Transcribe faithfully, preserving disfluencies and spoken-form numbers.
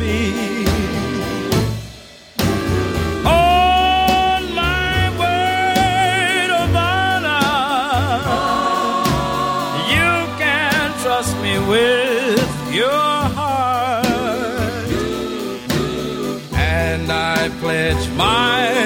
be. On my word of honor, you can trust me with your heart, and I pledge my